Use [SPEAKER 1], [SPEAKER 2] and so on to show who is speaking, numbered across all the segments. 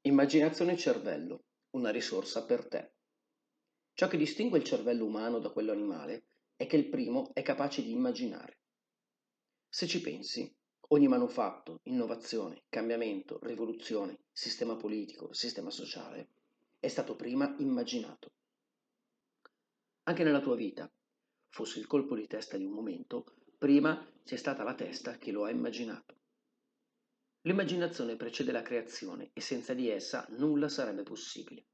[SPEAKER 1] Immaginazione e cervello, una risorsa per te. Ciò che distingue il cervello umano da quello animale è che il primo è capace di immaginare. Se ci pensi, ogni manufatto, innovazione, cambiamento, rivoluzione, sistema politico, sistema sociale, è stato prima immaginato. Anche nella tua vita, fosse il colpo di testa di un momento, prima c'è stata la testa che lo ha immaginato. L'immaginazione precede la creazione e senza di essa nulla sarebbe possibile.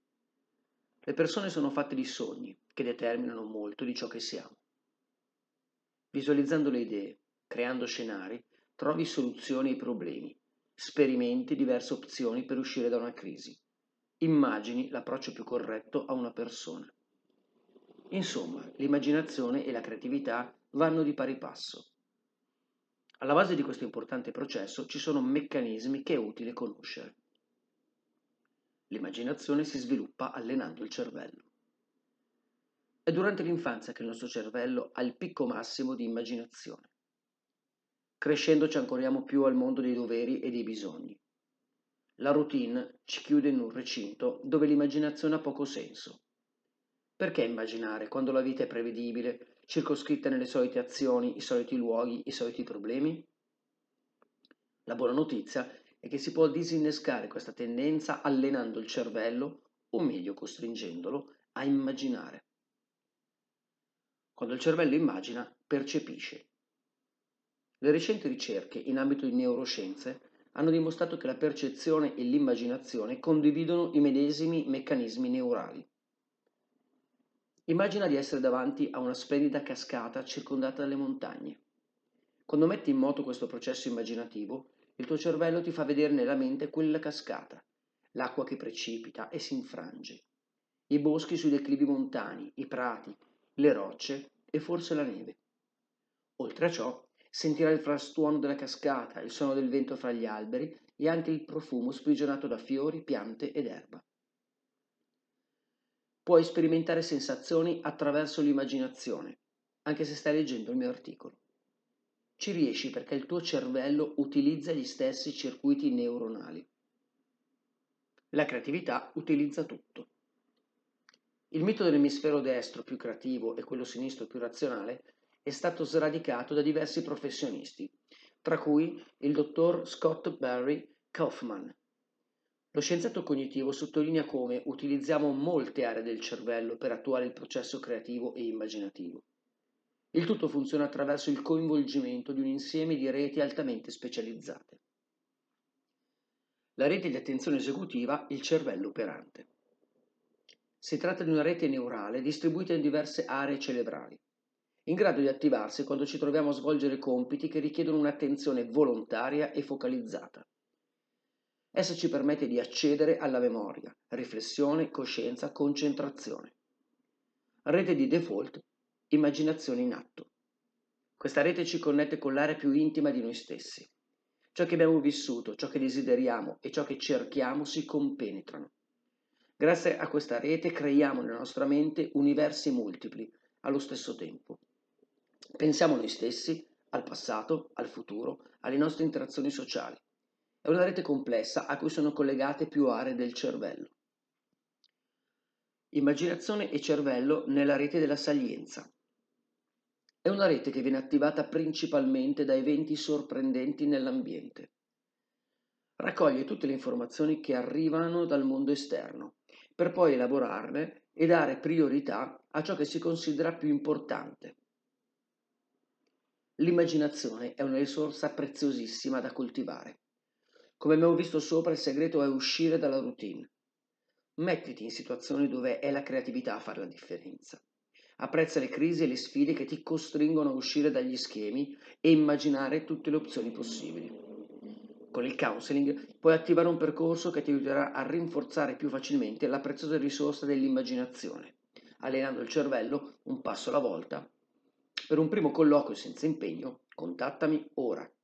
[SPEAKER 1] Le persone sono fatte di sogni che determinano molto di ciò che siamo. Visualizzando le idee, creando scenari, trovi soluzioni ai problemi, sperimenti diverse opzioni per uscire da una crisi, immagini l'approccio più corretto a una persona. Insomma, l'immaginazione e la creatività vanno di pari passo. Alla base di questo importante processo ci sono meccanismi che è utile conoscere. L'immaginazione si sviluppa allenando il cervello. È durante l'infanzia che il nostro cervello ha il picco massimo di immaginazione. Crescendo ci ancoriamo più al mondo dei doveri e dei bisogni. La routine ci chiude in un recinto dove l'immaginazione ha poco senso. Perché immaginare quando la vita è prevedibile, circoscritta nelle solite azioni, i soliti luoghi, i soliti problemi? La buona notizia è che si può disinnescare questa tendenza allenando il cervello, o meglio costringendolo, a immaginare. Quando il cervello immagina, percepisce. Le recenti ricerche in ambito di neuroscienze hanno dimostrato che la percezione e l'immaginazione condividono i medesimi meccanismi neurali. Immagina di essere davanti a una splendida cascata circondata dalle montagne. Quando metti in moto questo processo immaginativo, il tuo cervello ti fa vedere nella mente quella cascata, l'acqua che precipita e si infrange, i boschi sui declivi montani, i prati, le rocce e forse la neve. Oltre a ciò, sentirai il frastuono della cascata, il suono del vento fra gli alberi e anche il profumo sprigionato da fiori, piante ed erba. Puoi sperimentare sensazioni attraverso l'immaginazione, anche se stai leggendo il mio articolo. Ci riesci perché il tuo cervello utilizza gli stessi circuiti neuronali. La creatività utilizza tutto. Il mito dell'emisfero destro più creativo e quello sinistro più razionale è stato sradicato da diversi professionisti, tra cui il dottor Scott Barry Kaufman. Lo scienziato cognitivo sottolinea come utilizziamo molte aree del cervello per attuare il processo creativo e immaginativo. Il tutto funziona attraverso il coinvolgimento di un insieme di reti altamente specializzate. La rete di attenzione esecutiva, il cervello operante. Si tratta di una rete neurale distribuita in diverse aree cerebrali, in grado di attivarsi quando ci troviamo a svolgere compiti che richiedono un'attenzione volontaria e focalizzata. Essa ci permette di accedere alla memoria, riflessione, coscienza, concentrazione. Rete di default, immaginazione in atto. Questa rete ci connette con l'area più intima di noi stessi. Ciò che abbiamo vissuto, ciò che desideriamo e ciò che cerchiamo si compenetrano. Grazie a questa rete creiamo nella nostra mente universi multipli allo stesso tempo. Pensiamo a noi stessi, al passato, al futuro, alle nostre interazioni sociali. È una rete complessa a cui sono collegate più aree del cervello. Immaginazione e cervello nella rete della salienza. È una rete che viene attivata principalmente da eventi sorprendenti nell'ambiente. Raccoglie tutte le informazioni che arrivano dal mondo esterno, per poi elaborarne e dare priorità a ciò che si considera più importante. L'immaginazione è una risorsa preziosissima da coltivare. Come abbiamo visto sopra, il segreto è uscire dalla routine. Mettiti in situazioni dove è la creatività a fare la differenza. Apprezza le crisi e le sfide che ti costringono a uscire dagli schemi e immaginare tutte le opzioni possibili. Con il counseling puoi attivare un percorso che ti aiuterà a rinforzare più facilmente la preziosa risorsa dell'immaginazione, allenando il cervello un passo alla volta. Per un primo colloquio senza impegno, contattami ora.